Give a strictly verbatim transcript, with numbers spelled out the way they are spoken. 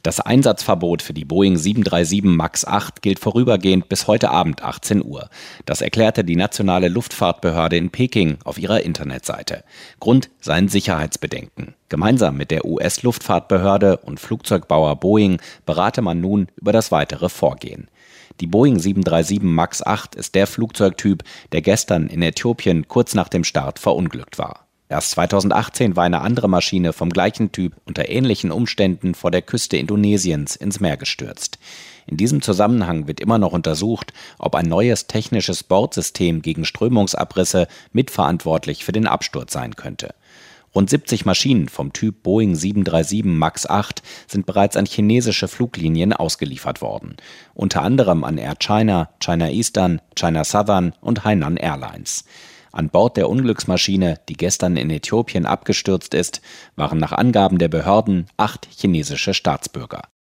Das Einsatzverbot für die Boeing sieben drei sieben MAX acht gilt vorübergehend bis heute Abend achtzehn Uhr. Das erklärte die nationale Luftfahrtbehörde in Peking auf ihrer Internetseite. Grund seien Sicherheitsbedenken. Gemeinsam mit der U S-Luftfahrtbehörde und Flugzeugbauer Boeing berate man nun über das weitere Vorgehen. Die Boeing sieben drei sieben MAX acht ist der Flugzeugtyp, der gestern in Äthiopien kurz nach dem Start verunglückt war. Erst zweitausendachtzehn war eine andere Maschine vom gleichen Typ unter ähnlichen Umständen vor der Küste Indonesiens ins Meer gestürzt. In diesem Zusammenhang wird immer noch untersucht, ob ein neues technisches Bordsystem gegen Strömungsabrisse mitverantwortlich für den Absturz sein könnte. Rund siebzig Maschinen vom Typ Boeing sieben drei sieben MAX acht sind bereits an chinesische Fluglinien ausgeliefert worden. Unter anderem an Air China, China Eastern, China Southern und Hainan Airlines. An Bord der Unglücksmaschine, die gestern in Äthiopien abgestürzt ist, waren nach Angaben der Behörden acht chinesische Staatsbürger.